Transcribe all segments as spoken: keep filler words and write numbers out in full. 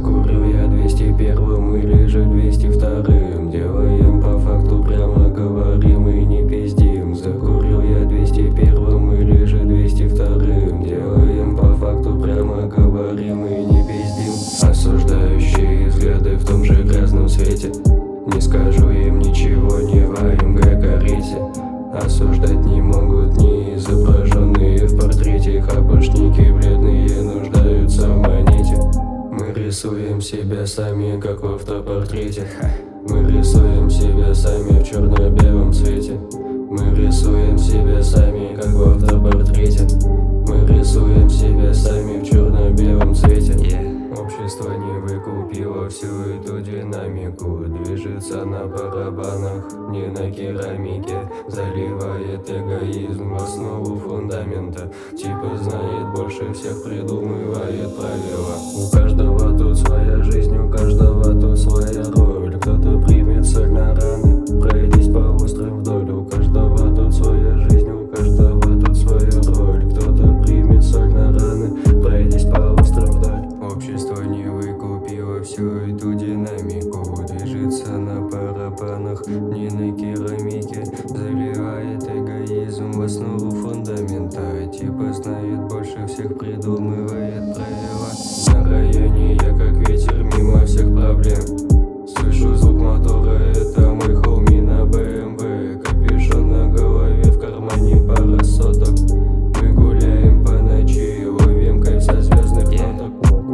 Закурил я двести первым или же двести вторым. Делаем по факту, прямо говорим и не пиздим. Закурил я двести первым или же двести вторым. Делаем по факту, прямо говорим и не пиздим. Осуждающие взгляды в том же грязном свете. Не скажу им ничего, не в АМГ карете. Осуждать не могут ни изображенные в портрете. Хапошники бледные нуждаются в монете. Мы рисуем себя сами, как в автопортрете. Мы рисуем себя сами в черно-белом цвете. Мы рисуем себя сами, как в автопортрете. Мы рисуем себя сами в черно-белом цвете. yeah. Общество не выкупило всю эту динамику. Движется на барабанах, не на керамике. Заливает эгоизм в основу фундамента. Типа знает больше всех, придумывает правила. У каждого тут своя жизнь, у каждого тут своя роль. Кто-то примет соль на раны, пройдись по острым вдоль. У каждого тут своя жизнь, у каждого тут своя роль. Кто-то примет соль на раны, пройдись по острым вдоль. Общество не выкупило всю эту динамику. Движется на барабанах, не на керамике. Заливает эгоизм в основу фундамента. Типа знает больше всех, придумывает правила. На районе я как ветер мимо всех проблем. Слышу звук мотора, это мой хоуми на БМВ. Капюшон на голове, в кармане пара соток. Мы гуляем по ночи, ловим кайф со звездных фоток.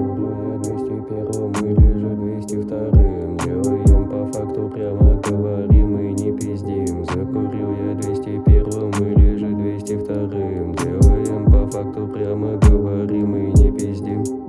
Или же двести вторым. Делаем по факту, прямо говорим и не пиздим. Закурил я двести первым или же двести вторым. Делаем по факту, прямо говорим и не пиздим.